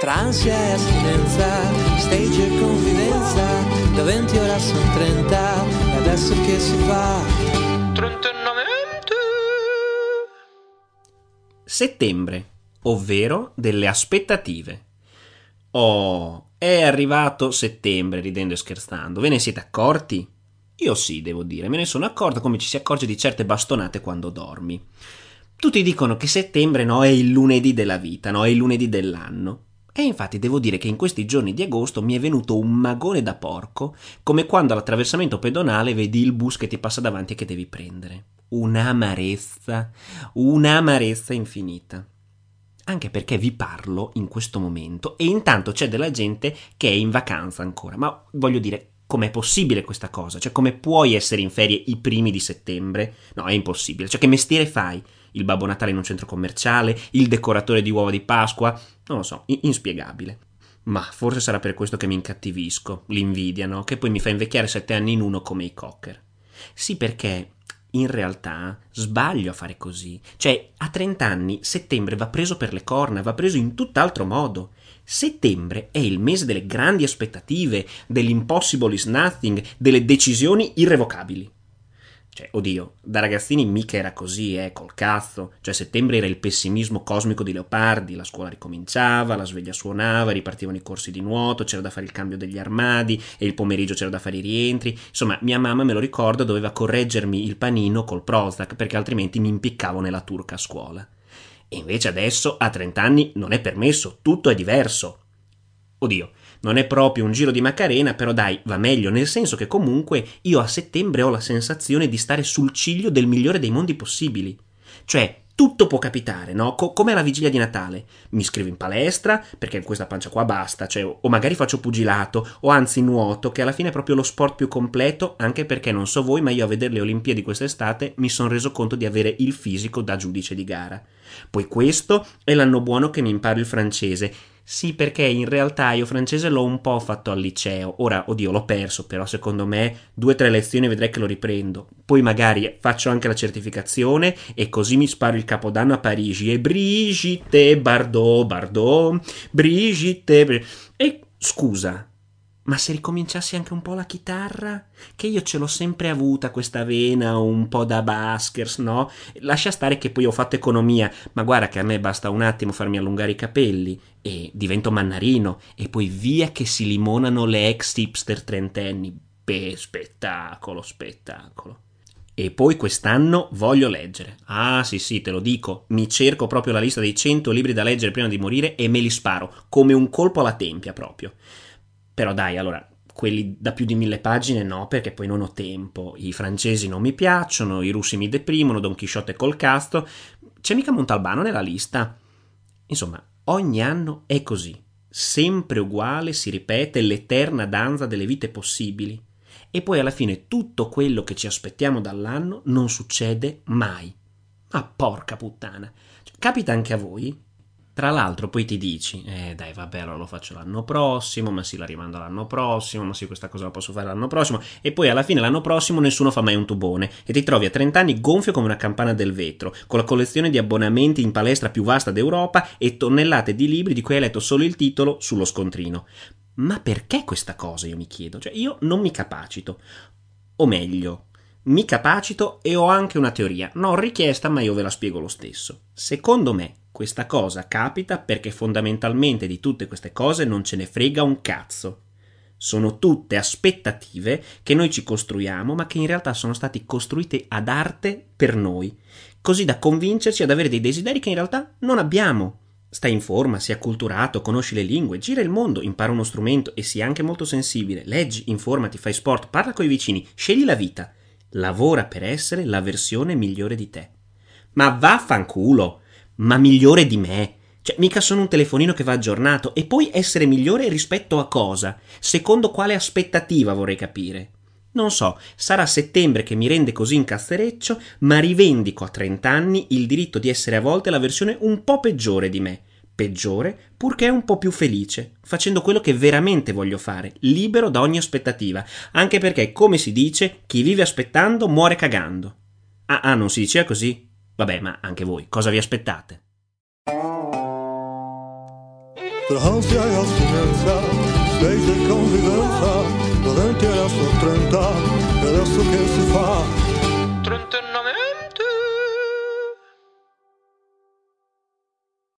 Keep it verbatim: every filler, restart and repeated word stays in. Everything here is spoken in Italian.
tra ansia e astinenza, stage e confidenza, da venti ora sono trenta, e adesso che si fa? trentanove. Settembre, ovvero delle aspettative. Oh, è arrivato settembre, ridendo e scherzando. Ve ne siete accorti? Io sì, devo dire, me ne sono accorto come ci si accorge di certe bastonate quando dormi. Tutti dicono che settembre, no, è il lunedì della vita, no, è il lunedì dell'anno. E infatti devo dire che in questi giorni di agosto mi è venuto un magone da porco, come quando all'attraversamento pedonale vedi il bus che ti passa davanti e che devi prendere. Un'amarezza, un'amarezza infinita. Anche perché vi parlo in questo momento e intanto c'è della gente che è in vacanza ancora. Ma voglio dire, com'è possibile questa cosa? Cioè, come puoi essere in ferie i primi di settembre? No, è impossibile. Cioè, che mestiere fai? Il Babbo Natale in un centro commerciale? Il decoratore di uova di Pasqua? Non lo so, inspiegabile. Ma forse sarà per questo che mi incattivisco, l'invidia, no? Che poi mi fa invecchiare sette anni in uno come i cocker. Sì, perché in realtà sbaglio a fare così. Cioè, a trenta anni settembre va preso per le corna, va preso in tutt'altro modo. Settembre è il mese delle grandi aspettative, dell'impossible is nothing, delle decisioni irrevocabili. Cioè, oddio, da ragazzini mica era così, eh, col cazzo. Cioè, settembre era il pessimismo cosmico di Leopardi, la scuola ricominciava, la sveglia suonava, ripartivano i corsi di nuoto, c'era da fare il cambio degli armadi e il pomeriggio c'era da fare i rientri. Insomma, mia mamma, me lo ricordo, doveva correggermi il panino col Prozac perché altrimenti mi impiccavo nella turca a scuola. E invece adesso, a trenta anni, non è permesso, tutto è diverso. Oddio, non è proprio un giro di Macarena, però dai, va meglio, nel senso che comunque io a settembre ho la sensazione di stare sul ciglio del migliore dei mondi possibili. Cioè, tutto può capitare, no? Co- come alla vigilia di Natale. Mi iscrivo in palestra, perché questa pancia qua basta, cioè, o magari faccio pugilato, o anzi nuoto, che alla fine è proprio lo sport più completo, anche perché non so voi, ma io a vedere le Olimpiadi quest'estate mi sono reso conto di avere il fisico da giudice di gara. Poi questo è l'anno buono che mi imparo il francese. Sì, perché in realtà io francese l'ho un po' fatto al liceo. Ora, oddio, l'ho perso, però secondo me due o tre lezioni vedrei che lo riprendo. Poi magari faccio anche la certificazione e così mi sparo il capodanno a Parigi. E Brigitte, Bardot, Bardot, Brigitte... Br- e scusa, ma se ricominciassi anche un po' la chitarra? Che io ce l'ho sempre avuta questa vena un po' da baskers, no? Lascia stare che poi ho fatto economia, ma guarda che a me basta un attimo farmi allungare i capelli e divento mannarino e poi via che si limonano le ex hipster trentenni. Beh, spettacolo, spettacolo. E poi quest'anno voglio leggere. Ah, sì, sì, te lo dico. Mi cerco proprio la lista dei cento libri da leggere prima di morire e me li sparo, come un colpo alla tempia proprio. Però dai, allora, quelli da più di mille pagine no, perché poi non ho tempo. I francesi non mi piacciono, i russi mi deprimono, Don Chisciotte col casto. C'è mica Montalbano nella lista? Insomma, ogni anno è così. Sempre uguale si ripete l'eterna danza delle vite possibili. E poi alla fine tutto quello che ci aspettiamo dall'anno non succede mai. Ma porca puttana. Capita anche a voi? Tra l'altro poi ti dici, eh dai vabbè allora lo faccio l'anno prossimo, ma sì la rimando l'anno prossimo, ma sì questa cosa la posso fare l'anno prossimo, e poi alla fine l'anno prossimo nessuno fa mai un tubone e ti trovi a trenta anni gonfio come una campana del vetro, con la collezione di abbonamenti in palestra più vasta d'Europa e tonnellate di libri di cui hai letto solo il titolo sullo scontrino. Ma perché questa cosa, io mi chiedo? Cioè io non mi capacito, o meglio, mi capacito e ho anche una teoria, non richiesta ma io ve la spiego lo stesso. Secondo me questa cosa capita perché fondamentalmente di tutte queste cose non ce ne frega un cazzo. Sono tutte aspettative che noi ci costruiamo, ma che in realtà sono state costruite ad arte per noi, così da convincerci ad avere dei desideri che in realtà non abbiamo. Stai in forma, sei acculturato, conosci le lingue, gira il mondo, impara uno strumento e sii anche molto sensibile. Leggi, informati, fai sport, parla coi vicini, scegli la vita. Lavora per essere la versione migliore di te. Ma vaffanculo! Ma migliore di me? Cioè, mica sono un telefonino che va aggiornato. E poi essere migliore rispetto a cosa? Secondo quale aspettativa, vorrei capire? Non so, sarà settembre che mi rende così incazzereccio, ma rivendico a trenta anni il diritto di essere a volte la versione un po' peggiore di me. Peggiore, purché un po' più felice, facendo quello che veramente voglio fare, libero da ogni aspettativa, anche perché, come si dice, chi vive aspettando muore cagando. Ah, ah, non si diceva così? Vabbè, ma anche voi, cosa vi aspettate? tra ansia e astinenza, stage e convivenza, da venti adesso a trenta, e adesso che si fa? trentanove